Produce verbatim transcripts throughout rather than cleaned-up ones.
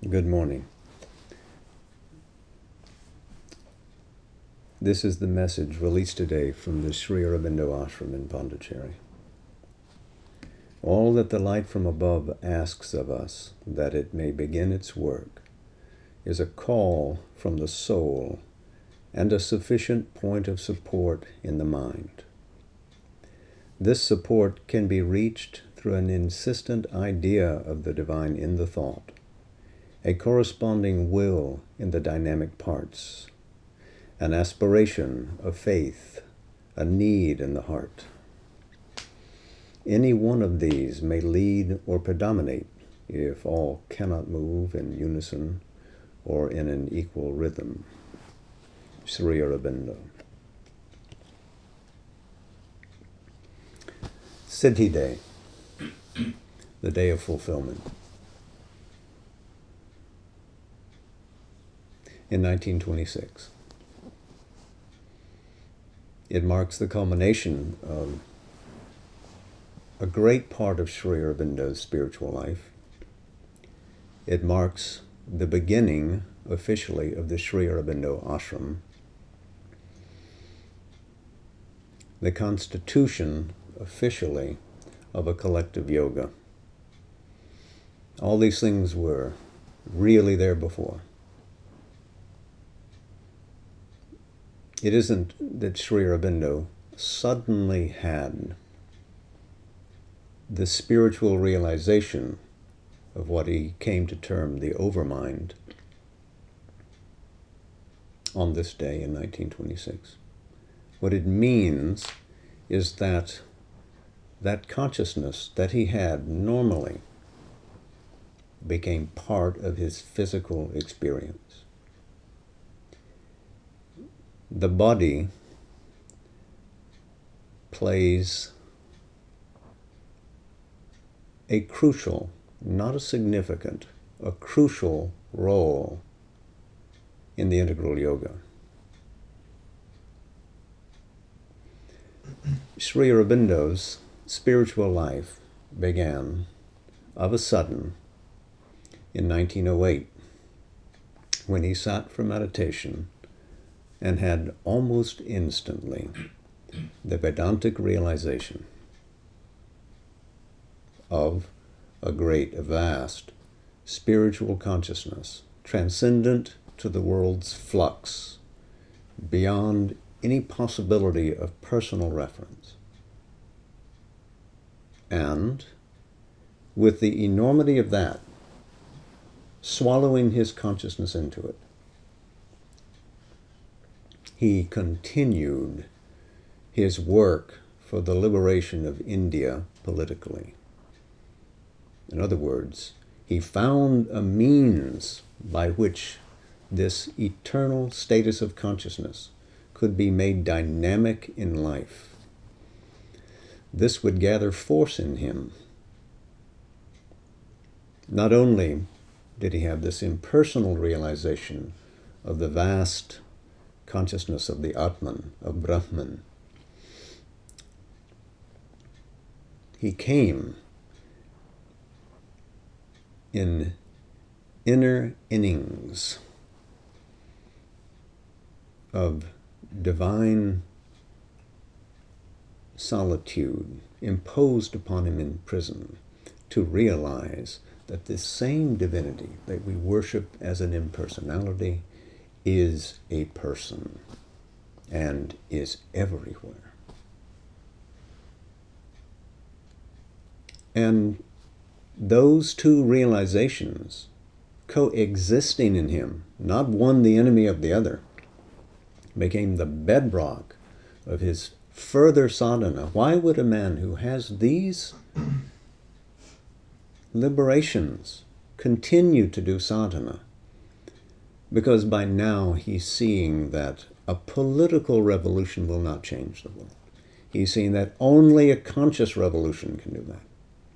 Good morning. This is the message released today from the Sri Aurobindo Ashram in Pondicherry. All that the light from above asks of us, that it may begin its work, is a call from the soul and a sufficient point of support in the mind. This support can be reached through an insistent idea of the divine in the thought, a corresponding will in the dynamic parts, an aspiration of faith, a need in the heart. Any one of these may lead or predominate if all cannot move in unison or in an equal rhythm. Sri Aurobindo. Siddhi Day, the day of fulfillment. In nineteen twenty-six. It marks the culmination of a great part of Sri Aurobindo's spiritual life. It marks the beginning, officially, of the Sri Aurobindo Ashram, the constitution, officially, of a collective yoga. All these things were really there before. It isn't that Sri Aurobindo suddenly had the spiritual realization of what he came to term the overmind on this day in nineteen twenty-six. What it means is that that consciousness that he had normally became part of his physical experience. The body plays a crucial, not a significant, a crucial role in the integral yoga. Sri Aurobindo's spiritual life began of a sudden in nineteen oh eight when he sat for meditation and had almost instantly the Vedantic realization of a great, a vast spiritual consciousness, transcendent to the world's flux, beyond any possibility of personal reference. And with the enormity of that, swallowing his consciousness into it, he continued his work for the liberation of India politically. In other words, he found a means by which this eternal status of consciousness could be made dynamic in life. This would gather force in him. Not only did he have this impersonal realization of the vast consciousness of the Atman, of Brahman, he came in inner innings of divine solitude imposed upon him in prison to realize that this same divinity that we worship as an impersonality is a person and is everywhere. And those two realizations coexisting in him, not one the enemy of the other, became the bedrock of his further sadhana. Why would a man who has these liberations continue to do sadhana? Because by now he's seeing that a political revolution will not change the world. He's seeing that only a conscious revolution can do that.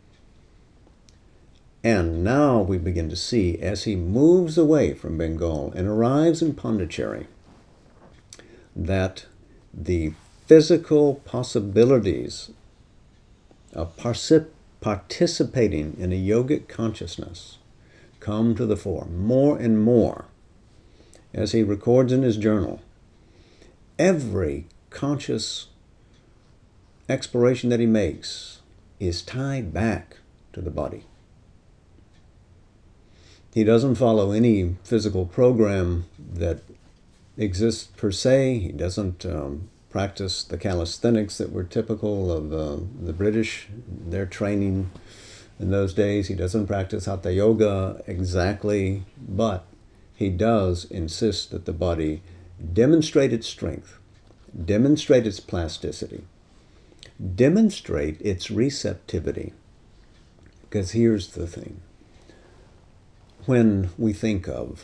And now we begin to see, as he moves away from Bengal and arrives in Pondicherry, that the physical possibilities of participating in a yogic consciousness come to the fore more and more as he records in his journal. Every conscious exploration that he makes is tied back to the body. He doesn't follow any physical program that exists per se. He doesn't um, practice the calisthenics that were typical of uh, the British, their training in those days. He doesn't practice Hatha Yoga exactly, but he does insist that the body demonstrate its strength, demonstrate its plasticity, demonstrate its receptivity. Because here's the thing. When we think of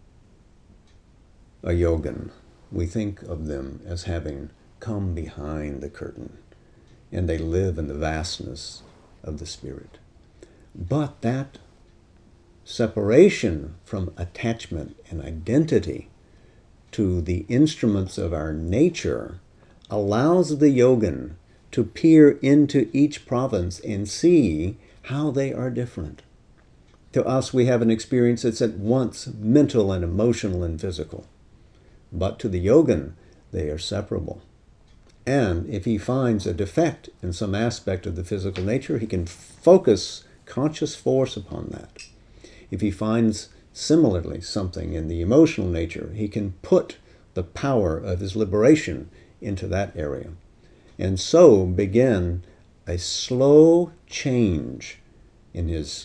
a yogin, we think of them as having come behind the curtain, and they live in the vastness of the spirit. But that separation from attachment and identity to the instruments of our nature allows the yogin to peer into each province and see how they are different. To us, we have an experience that's at once mental and emotional and physical. But to the yogin, they are separable. And if he finds a defect in some aspect of the physical nature, he can focus conscious force upon that. If he finds similarly something in the emotional nature, he can put the power of his liberation into that area. And so begin a slow change in his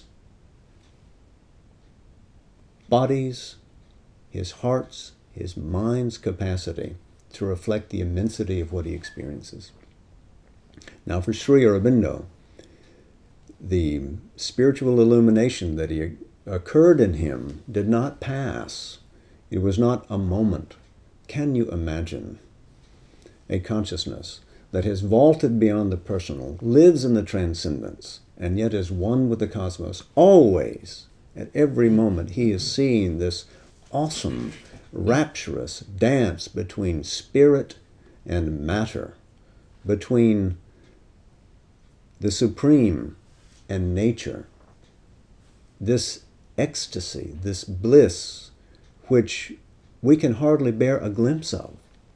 body's, his heart's, his mind's capacity to reflect the immensity of what he experiences. Now for Sri Aurobindo, the spiritual illumination that he occurred in him did not pass. It was not a moment. Can you imagine a consciousness that has vaulted beyond the personal, lives in the transcendence, and yet is one with the cosmos? Always, at every moment, he is seeing this awesome, rapturous dance between spirit and matter, between the supreme and nature. This ecstasy, this bliss, which we can hardly bear a glimpse of.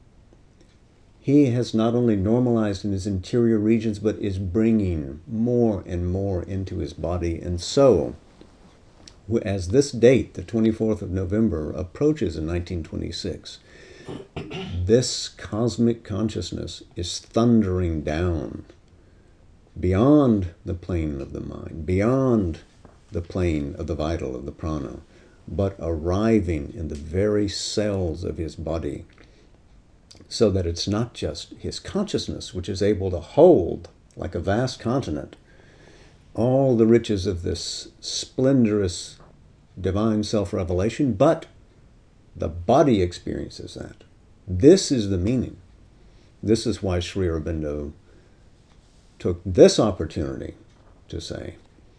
He has not only normalized in his interior regions, but is bringing more and more into his body. And so, as this date, the twenty-fourth of November, approaches in nineteen twenty-six, this cosmic consciousness is thundering down beyond the plane of the mind, beyond the plane of the vital, of the prana, but arriving in the very cells of his body, so that it's not just his consciousness which is able to hold, like a vast continent, all the riches of this splendorous divine self-revelation, but the body experiences that. This is the meaning. This is why Sri Aurobindo took this opportunity to say,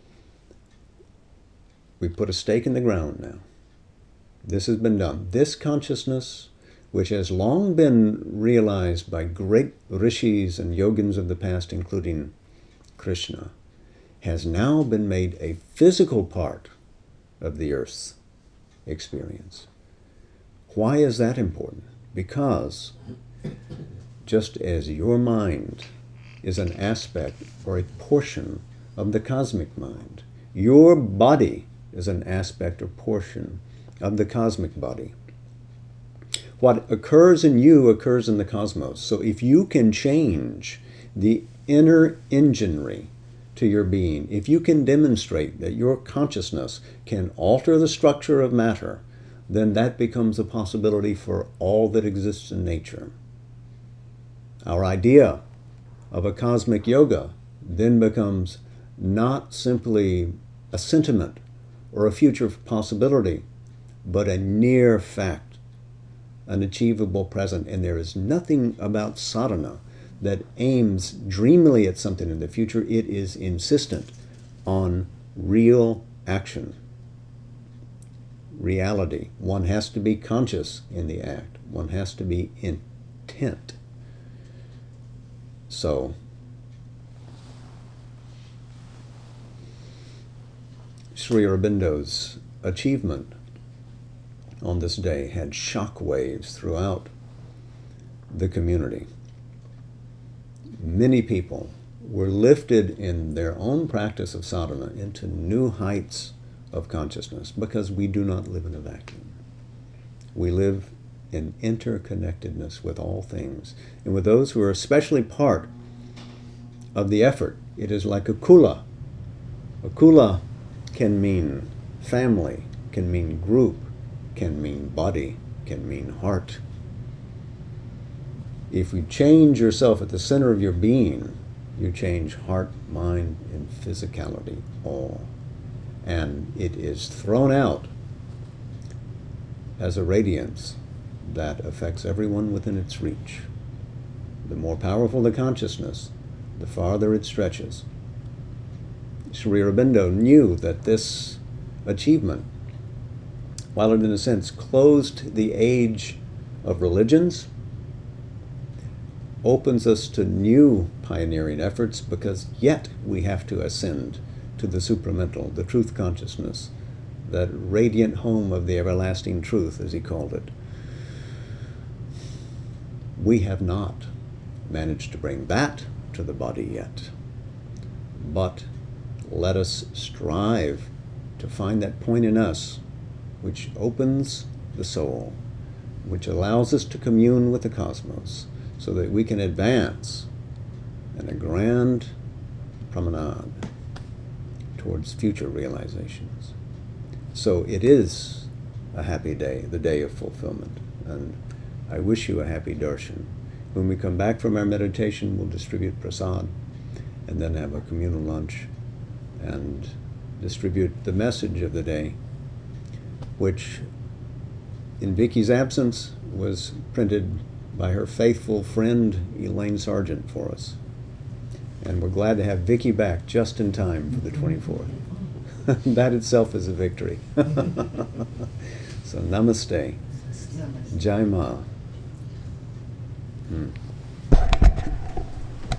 we put a stake in the ground now. This has been done. This consciousness, which has long been realized by great rishis and yogins of the past, including Krishna, has now been made a physical part of the earth's experience. Why is that important? Because just as your mind is an aspect or a portion of the cosmic mind, your body is an aspect or portion of the cosmic body. What occurs in you occurs in the cosmos. So if you can change the inner enginery to your being, if you can demonstrate that your consciousness can alter the structure of matter, then that becomes a possibility for all that exists in nature. Our idea of a cosmic yoga then becomes not simply a sentiment or a future possibility, but a near fact, an achievable present. And there is nothing about sadhana that aims dreamily at something in the future. It is insistent on real action, reality. One has to be conscious in the act. One has to be intent. So, Sri Aurobindo's achievement on this day had shock waves throughout the community. Many people were lifted in their own practice of sadhana into new heights of consciousness, because we do not live in a vacuum. We live in interconnectedness with all things, and with those who are especially part of the effort. It is like a kula. A kula can mean family, can mean group, can mean body, can mean heart. If you change yourself at the center of your being, you change heart, mind, and physicality all. And it is thrown out as a radiance that affects everyone within its reach. The more powerful the consciousness, the farther it stretches. Sri Aurobindo knew that this achievement, while it in a sense closed the age of religions, opens us to new pioneering efforts, because yet we have to ascend to the supramental, the truth consciousness, that radiant home of the everlasting truth, as he called it. We have not managed to bring that to the body yet, but let us strive to find that point in us which opens the soul, which allows us to commune with the cosmos, so that we can advance in a grand promenade towards future realizations. So it is a happy day, the day of fulfillment, and I wish you a happy darshan. When we come back from our meditation, we'll distribute prasad, and then have a communal lunch, and distribute the message of the day, which in Vicky's absence was printed by her faithful friend Elaine Sargent for us. And we're glad to have Vicky back just in time for the twenty-fourth. That itself is a victory. So namaste. Jai Ma. Hmm.